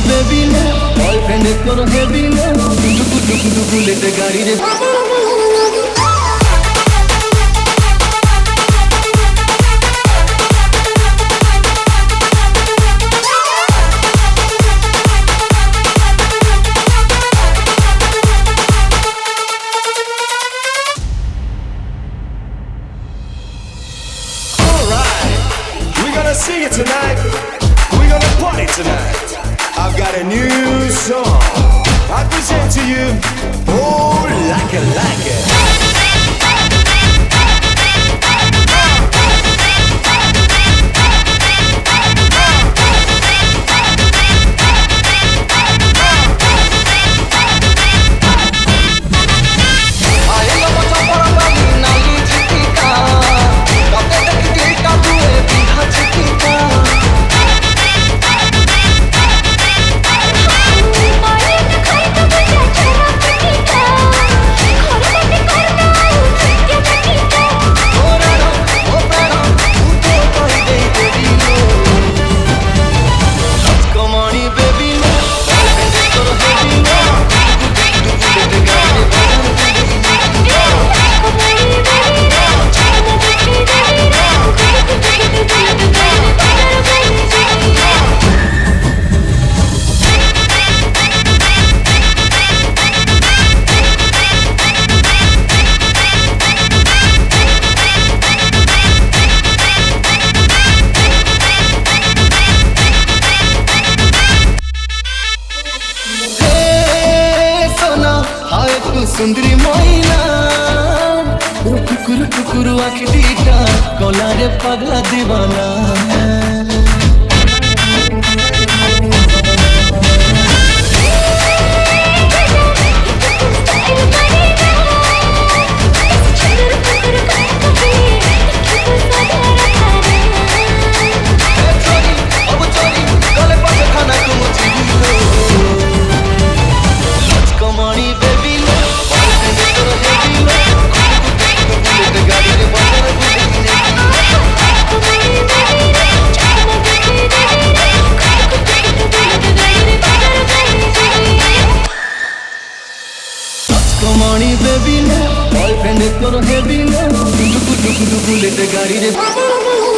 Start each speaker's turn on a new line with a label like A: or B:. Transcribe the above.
A: Baby लो boyfriend तोर heavy लो टुकु टुकु टुकु बुलेट गाड़ी रे
B: Sing it tonight. We're gonna party tonight. I've got a new song. I present to you. Oh, like it, like it.
A: सुंदरी मैना टुकुर टुकुर आँख दीटा कला रे पगला दीवाना कमानी बेबी लो बॉयफ्रेंड तोर हेवी लो टुकु टुकु टुकु बुलेट गाड़ी रे